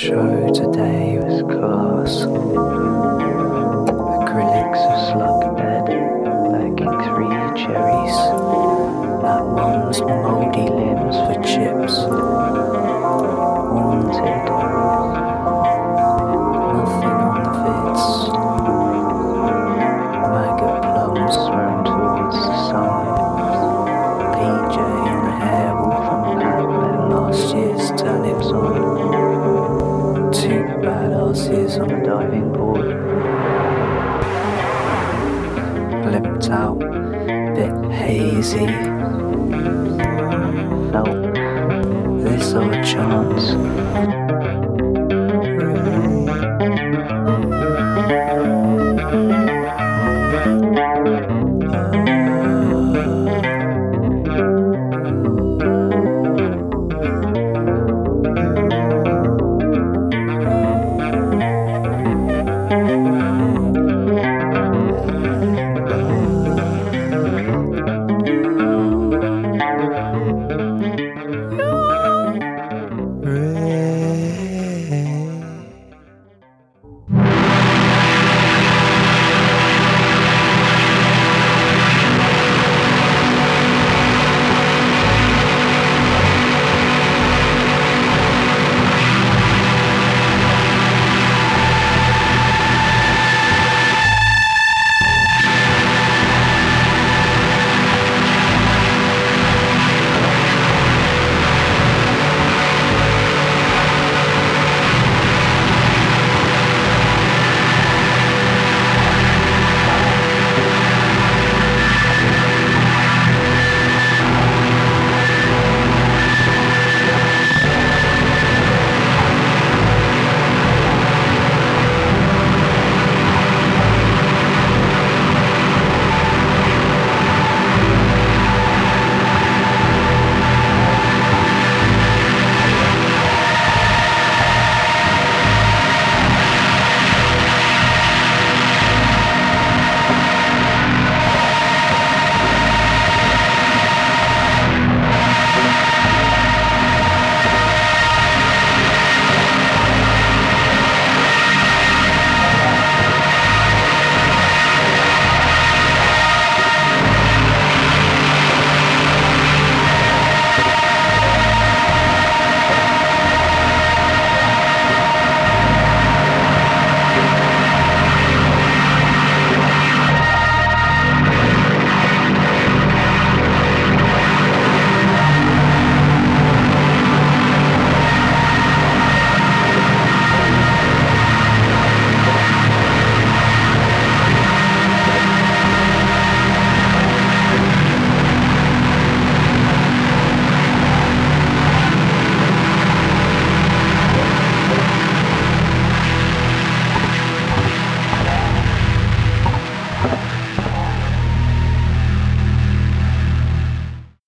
show today was class. Acrylics of slug bed, backing 3 cherries. That one's mouldy limbs for chips. Haunted. Nothing on the vids. Maggot plums thrown towards the sun. PJ on a hairball from Pat let last year's turnips on. 2 badasses on a diving board. Blimped out, bit hazy.